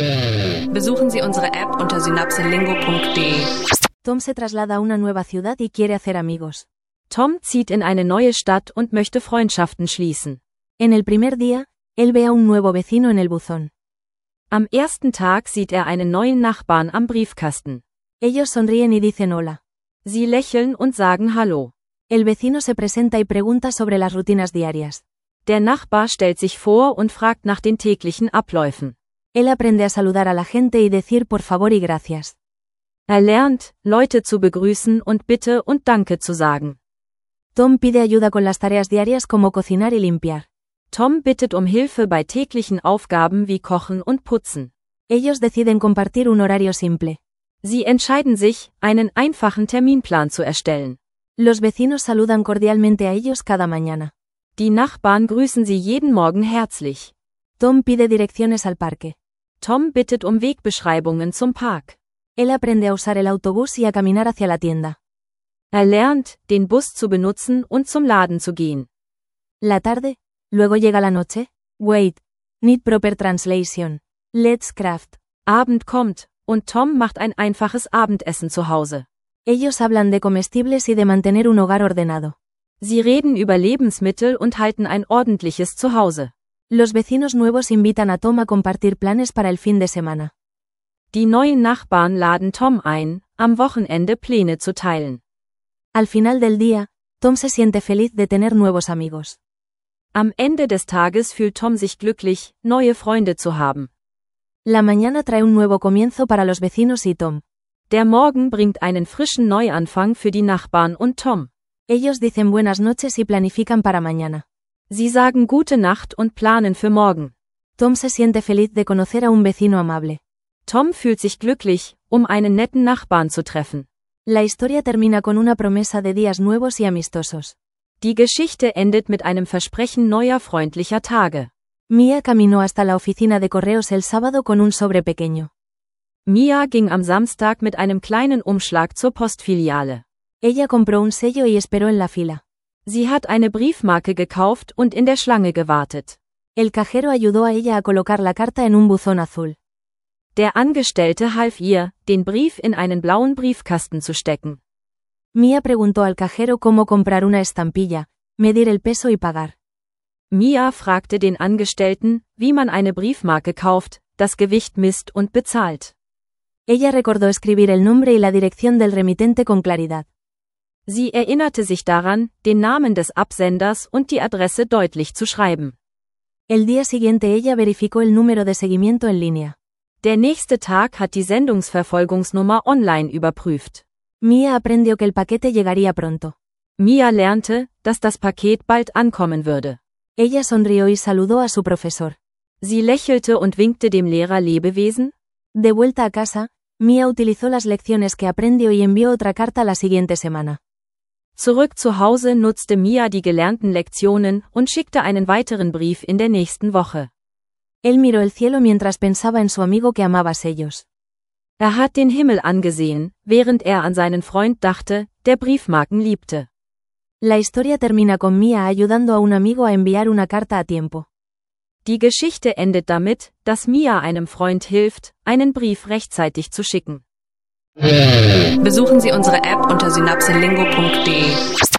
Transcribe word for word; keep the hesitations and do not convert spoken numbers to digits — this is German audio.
Besuchen Sie unsere App unter synapselingo punkt de. Tom se traslada a una nueva ciudad y quiere hacer amigos. Tom zieht in eine neue Stadt und möchte Freundschaften schließen. En el primer día, él ve a un nuevo vecino en el buzón. Am ersten Tag sieht er einen neuen Nachbarn am Briefkasten. Ellos sonríen y dicen hola. Sie lächeln und sagen Hallo. El vecino se presenta y pregunta sobre las rutinas diarias. Der Nachbar stellt sich vor und fragt nach den täglichen Abläufen. Él aprende a saludar a la gente y decir por favor y gracias. Er lernt, Leute zu begrüßen und Bitte und Danke zu sagen. Tom pide ayuda con las tareas diarias como cocinar y limpiar. Tom bittet um Hilfe bei täglichen Aufgaben wie Kochen und Putzen. Ellos deciden compartir un horario simple. Sie entscheiden sich, einen einfachen Terminplan zu erstellen. Los vecinos saludan cordialmente a ellos cada mañana. Die Nachbarn grüßen sie jeden Morgen herzlich. Tom pide direcciones al parque. Tom bittet um Wegbeschreibungen zum Park. Él aprende a usar el autobús y a caminar hacia la tienda. Er lernt, den Bus zu benutzen und zum Laden zu gehen. La tarde, luego llega la noche. Wait. Need proper translation. Let's craft. Abend kommt, und Tom macht ein einfaches Abendessen zu Hause. Ellos hablan de comestibles y de mantener un hogar ordenado. Sie reden über Lebensmittel und halten ein ordentliches Zuhause. Los vecinos nuevos invitan a Tom a compartir planes para el fin de semana. Die neuen Nachbarn laden Tom ein, am Wochenende Pläne zu teilen. Al final del día, Tom se siente feliz de tener nuevos amigos. Am Ende des Tages fühlt Tom sich glücklich, neue Freunde zu haben. La mañana trae un nuevo comienzo para los vecinos y Tom. Der Morgen bringt einen frischen Neuanfang für die Nachbarn und Tom. Ellos dicen buenas noches y planifican para mañana. Sie sagen gute Nacht und planen für morgen. Tom se siente feliz de conocer a un vecino amable. Tom fühlt sich glücklich, um einen netten Nachbarn zu treffen. La historia termina con una promesa de días nuevos y amistosos. Die Geschichte endet mit einem Versprechen neuer freundlicher Tage. Mia caminó hasta la oficina de correos el sábado con un sobre pequeño. Mia ging am Samstag mit einem kleinen Umschlag zur Postfiliale. Ella compró un sello y esperó en la fila. Sie hat eine Briefmarke gekauft und in der Schlange gewartet. El cajero ayudó a ella a colocar la carta en un buzón azul. Der Angestellte half ihr, den Brief in einen blauen Briefkasten zu stecken. Mia preguntó al cajero cómo comprar una estampilla, medir el peso y pagar. Mia fragte den Angestellten, wie man eine Briefmarke kauft, das Gewicht misst und bezahlt. Ella recordó escribir el nombre y la dirección del remitente con claridad. Sie erinnerte sich daran, den Namen des Absenders und die Adresse deutlich zu schreiben. El día siguiente ella verificó el número de seguimiento en línea. Der nächste Tag hat die Sendungsverfolgungsnummer online überprüft. Mia aprendió que el paquete llegaría pronto. Mia lernte, dass das Paket bald ankommen würde. Ella sonrió y saludó a su profesor. Sie lächelte und winkte dem Lehrer Lebewesen. De vuelta a casa, Mia utilizó las lecciones que aprendió y envió otra carta la siguiente semana. Zurück zu Hause nutzte Mia die gelernten Lektionen und schickte einen weiteren Brief in der nächsten Woche. Él miró el cielo mientras pensaba en su amigo que amaba sellos. Er hat den Himmel angesehen, während er an seinen Freund dachte, der Briefmarken liebte. La historia termina con Mia ayudando a un amigo a enviar una carta a tiempo. Die Geschichte endet damit, dass Mia einem Freund hilft, einen Brief rechtzeitig zu schicken. Besuchen Sie unsere App unter synapselingo punkt de.